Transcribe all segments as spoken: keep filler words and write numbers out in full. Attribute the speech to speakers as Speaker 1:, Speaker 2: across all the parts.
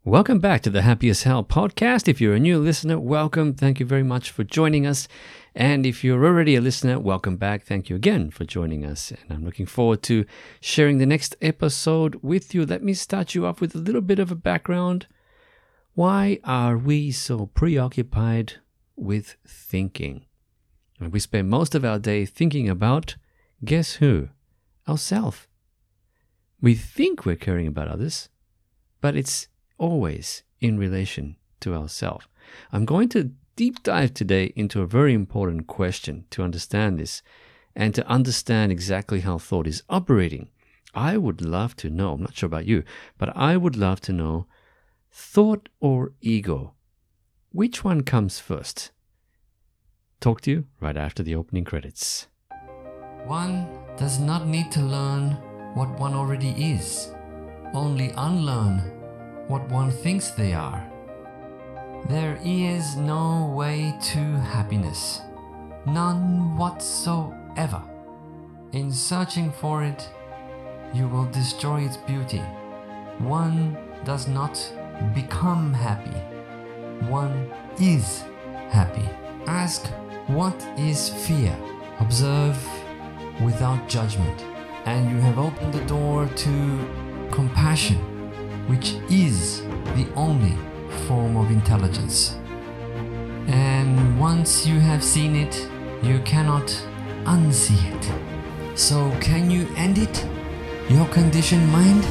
Speaker 1: Welcome back to the Happy as Hell podcast. If you're a new listener, welcome. Thank you very much for joining us. And if you're already a listener, welcome back. Thank you again for joining us. And I'm looking forward to sharing the next episode with you. Let me start you off with a little bit of a background. Why are we so preoccupied with thinking? And we spend most of our day thinking about, guess who? Ourselves. We think we're caring about others, but it's always in relation to ourselves. I'm going to deep dive today into a very important question to understand this and to understand exactly how thought is operating. I would love to know, I'm not sure about you, but I would love to know, thought or ego, which one comes first? Talk to you right after the opening credits. One does not need to learn what one already is, only unlearn what one thinks they are. There is no way to happiness, none whatsoever. In searching for it, you will destroy its beauty. One does not become happy, one is happy. Ask, what is fear? Observe without judgment, and you have opened the door to compassion, which is the only form of intelligence. And once you have seen it, you cannot unsee it. So can you end it, your conditioned mind?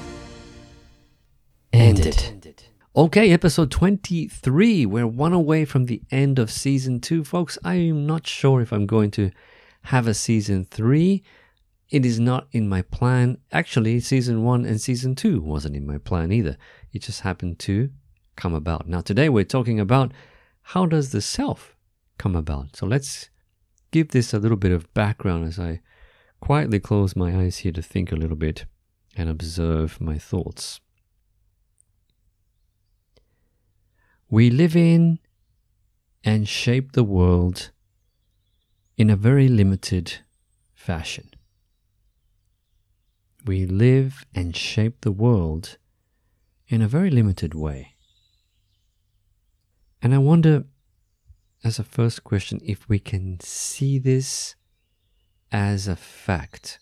Speaker 1: End it. Okay, episode twenty-three. We're one away from the end of season two. Folks, I am not sure if I'm going to have a season three. It is not in my plan. Actually, season one and season two wasn't in my plan either. It just happened to come about. Now, today we're talking about how does the self come about. So let's give this a little bit of background as I quietly close my eyes here to think a little bit and observe my thoughts. We live in and shape the world in a very limited fashion. We live and shape the world in a very limited way. And I wonder, as a first question, if we can see this as a fact.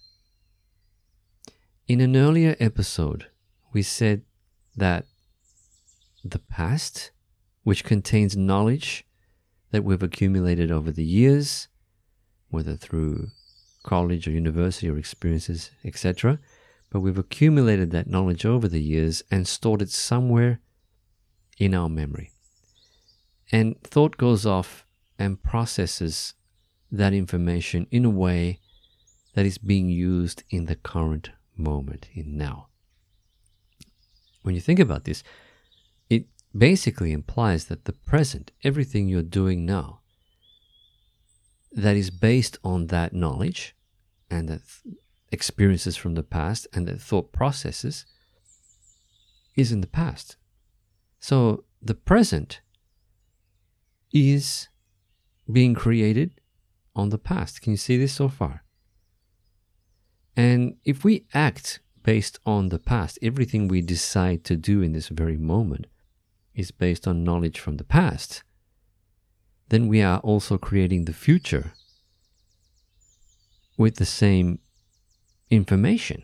Speaker 1: In an earlier episode, we said that the past, which contains knowledge that we've accumulated over the years, whether through college or university or experiences, et cetera, but we've accumulated that knowledge over the years and stored it somewhere in our memory. And thought goes off and processes that information in a way that is being used in the current moment, in now. When you think about this, it basically implies that the present, everything you're doing now, that is based on that knowledge and that th- experiences from the past and that thought processes is in the past. So the present is being created on the past. Can you see this so far? And if we act based on the past, everything we decide to do in this very moment is based on knowledge from the past, then we are also creating the future with the same information.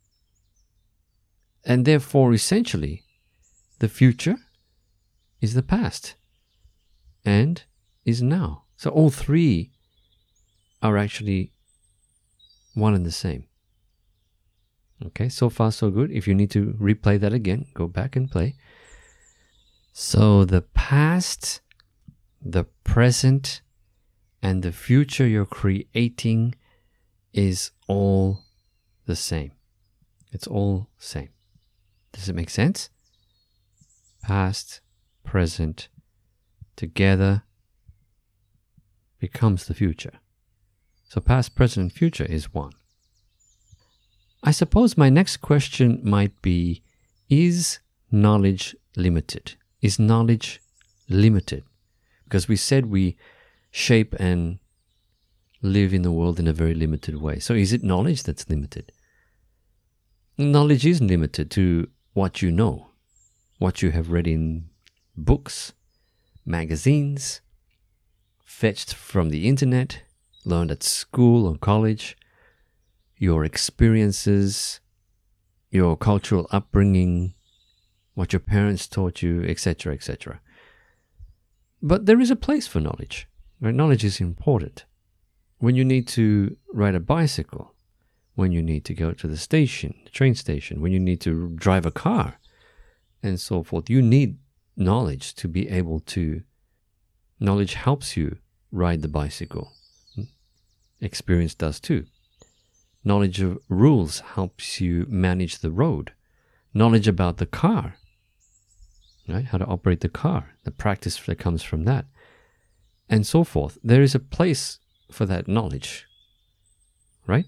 Speaker 1: And therefore, essentially, the future is the past and is now. So all three are actually one and the same. Okay, so far so good. If you need to replay that again, go back and play. So the past, the present, and the future you're creating is all the same. It's all same. Does it make sense? Past, present, together becomes the future. So past, present, and future is one. I suppose my next question might be, is knowledge limited? Is knowledge limited? Because we said we shape and live in the world in a very limited way. So is it knowledge that's limited? Knowledge is limited to what you know. what you have read in books, magazines, fetched from the internet, learned at school or college, your experiences, your cultural upbringing, what your parents taught you, et cetera, et cetera. But there is a place for knowledge. Right? Knowledge is important. When you need to ride a bicycle, when you need to go to the station, the train station, when you need to drive a car, and so forth, you need knowledge to be able to. Knowledge helps you ride the bicycle. Experience does too. Knowledge of rules helps you manage the road. Knowledge about the car, right? How to operate the car, the practice that comes from that, and so forth. There is a place for that knowledge, right?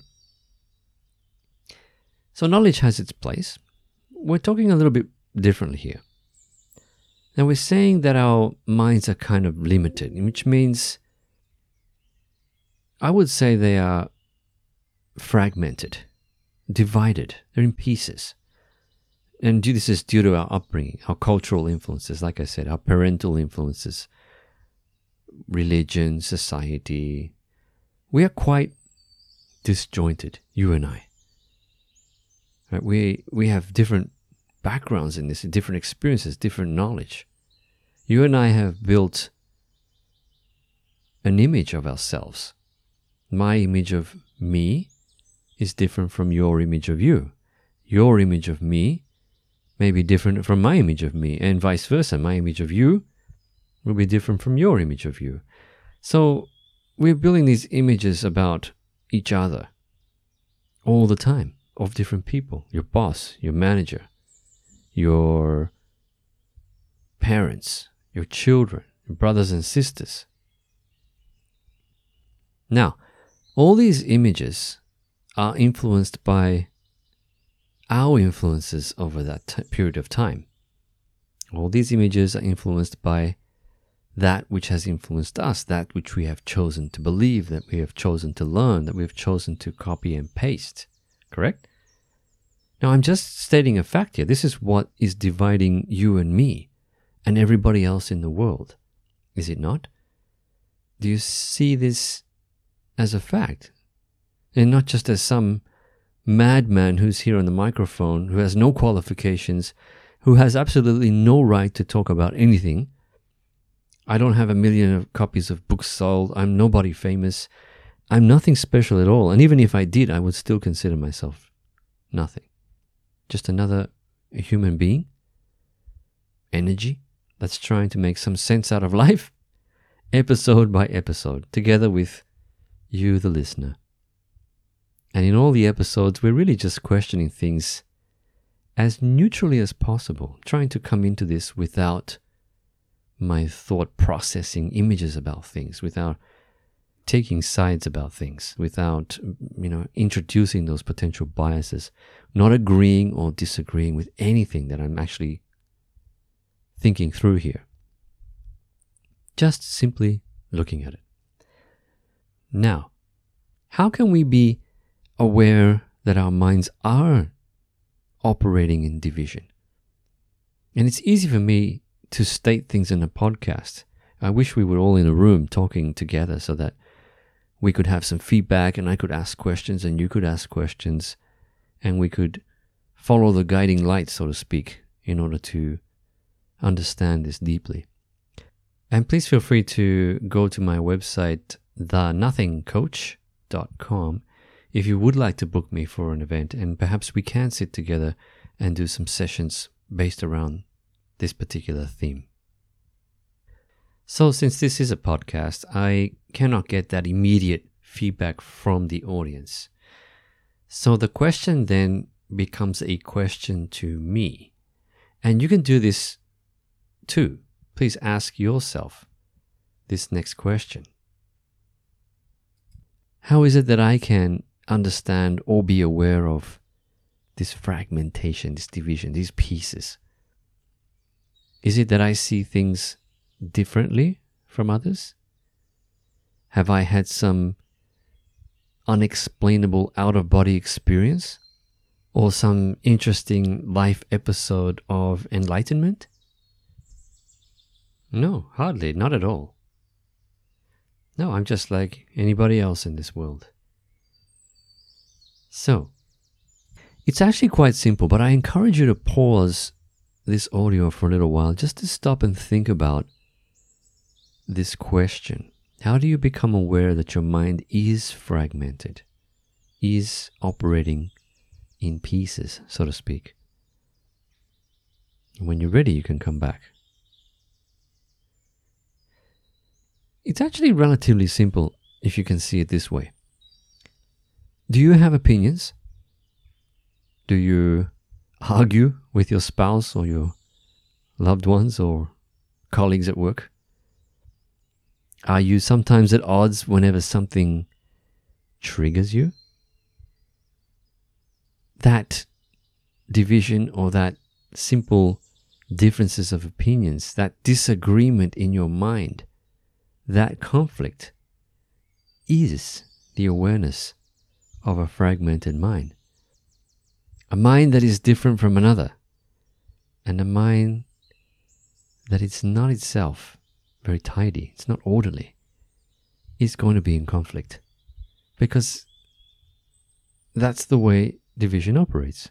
Speaker 1: So knowledge has its place. We're talking a little bit differently here. Now we're saying that our minds are kind of limited, which means I would say they are fragmented, divided, they're in pieces. And this is due to our upbringing, our cultural influences, like I said, our parental influences, religion, society. We are quite disjointed, you and I. Right? We we have different backgrounds in this, different experiences, different knowledge. You and I have built an image of ourselves. My image of me is different from your image of you. Your image of me may be different from my image of me, and vice versa. My image of you will be different from your image of you. So we're building these images about each other all the time, of different people. Your boss, your manager, your parents, your children, your brothers and sisters. Now, all these images are influenced by our influences over that t- period of time. All these images are influenced by that which has influenced us, that which we have chosen to believe, that we have chosen to learn, that we have chosen to copy and paste. Correct? Now, I'm just stating a fact here. This is what is dividing you and me and everybody else in the world. Is it not? Do you see this as a fact? And not just as some madman who's here on the microphone, who has no qualifications, who has absolutely no right to talk about anything. I don't have a million of copies of books sold. I'm nobody famous. I'm nothing special at all. And even if I did, I would still consider myself nothing. Just another human being, energy that's trying to make some sense out of life, episode by episode, together with you, the listener. And in all the episodes, we're really just questioning things as neutrally as possible, trying to come into this without my thought processing images about things, without taking sides about things, without, you know, introducing those potential biases, not agreeing or disagreeing with anything that I'm actually thinking through here. Just simply looking at it. Now, how can we be aware that our minds are operating in division? And it's easy for me to state things in a podcast. I wish we were all in a room talking together so that we could have some feedback and I could ask questions and you could ask questions and we could follow the guiding light, so to speak, in order to understand this deeply. And please feel free to go to my website, the nothing coach dot com, if you would like to book me for an event, and perhaps we can sit together and do some sessions based around this particular theme. So since this is a podcast, I cannot get that immediate feedback from the audience. So the question then becomes a question to me. And you can do this too. Please ask yourself this next question. How is it that I can understand or be aware of this fragmentation, this division, these pieces? Is it that I see things differently from others? Have I had some unexplainable out-of-body experience or some interesting life episode of enlightenment? No, hardly, not at all. No, I'm just like anybody else in this world. So, it's actually quite simple, but I encourage you to pause this audio for a little while just to stop and think about this question. How do you become aware that your mind is fragmented, is operating in pieces, so to speak? When you're ready, you can come back. It's actually relatively simple if you can see it this way. Do you have opinions? Do you argue with your spouse or your loved ones or colleagues at work? Are you sometimes at odds whenever something triggers you? That division or that simple differences of opinions, that disagreement in your mind, that conflict is the awareness of a fragmented mind. A mind that is different from another, and a mind that is not itself very tidy, it's not orderly, is going to be in conflict. Because that's the way division operates.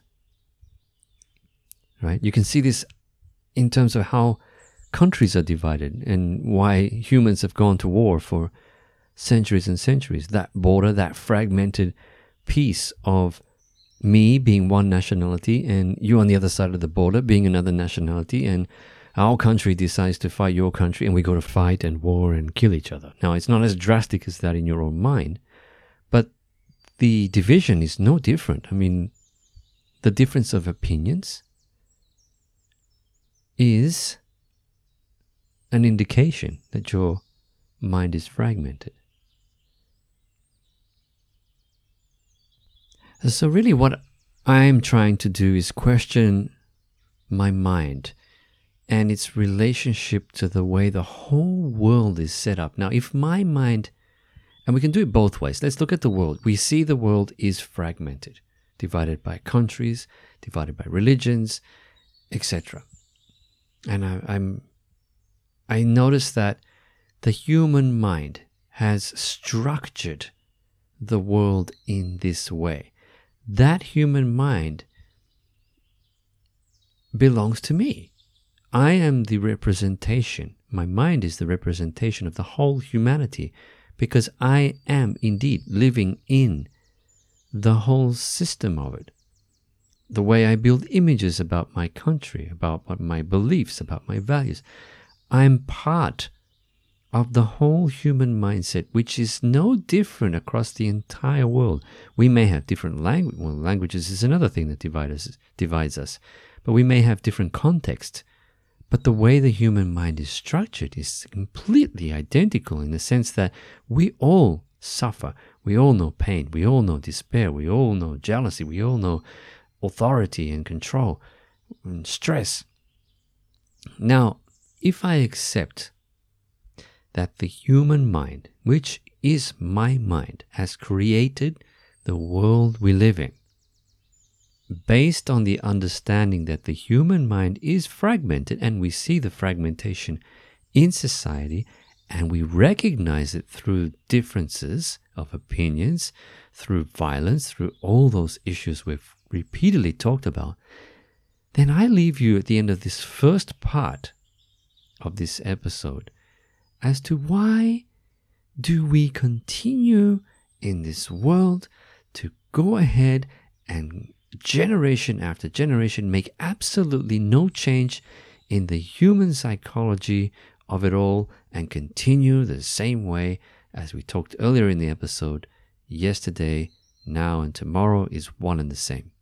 Speaker 1: Right? You can see this in terms of how countries are divided and why humans have gone to war for centuries and centuries. That border, that fragmented piece of me being one nationality and you on the other side of the border being another nationality, and our country decides to fight your country and we go to fight and war and kill each other. Now, it's not as drastic as that in your own mind, but the division is no different. I mean, the difference of opinions is an indication that your mind is fragmented. So really what I'm trying to do is question my mind and its relationship to the way the whole world is set up. Now, if my mind, and we can do it both ways. Let's look at the world. We see the world is fragmented, divided by countries, divided by religions, et cetera. And I, I'm, I notice that the human mind has structured the world in this way. That human mind belongs to me. I am the representation. My mind is the representation of the whole humanity because I am indeed living in the whole system of it. The way I build images about my country, about what my beliefs, about my values. I'm part of the whole human mindset, which is no different across the entire world. We may have different language. Well, languages is another thing that divides us, divides us. But we may have different contexts. But the way the human mind is structured is completely identical in the sense that we all suffer. We all know pain. We all know despair. We all know jealousy. We all know authority and control and stress. Now, if I accept that the human mind, which is my mind, has created the world we live in, based on the understanding that the human mind is fragmented, and we see the fragmentation in society, and we recognize it through differences of opinions, through violence, through all those issues we've repeatedly talked about, then I leave you at the end of this first part of this episode as to why do we continue in this world to go ahead and generation after generation make absolutely no change in the human psychology of it all and continue the same way as we talked earlier in the episode. Yesterday, now, and tomorrow is one and the same.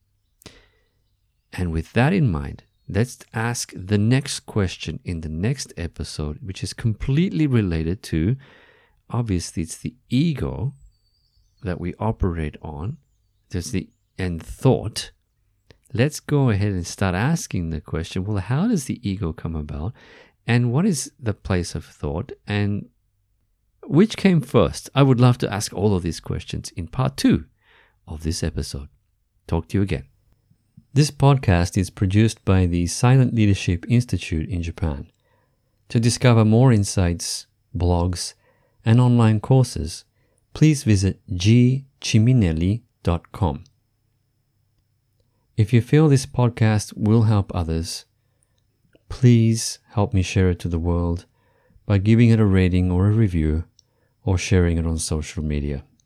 Speaker 1: And with that in mind, let's ask the next question in the next episode, which is completely related to, obviously, it's the ego that we operate on. There's the and thought. Let's go ahead and start asking the question, well, how does the ego come about? And what is the place of thought? And which came first? I would love to ask all of these questions in part two of this episode. Talk to you again. This podcast is produced by the Silent Leadership Institute in Japan. To discover more insights, blogs, and online courses, please visit g ciminelli dot com. If you feel this podcast will help others, please help me share it to the world by giving it a rating or a review or sharing it on social media.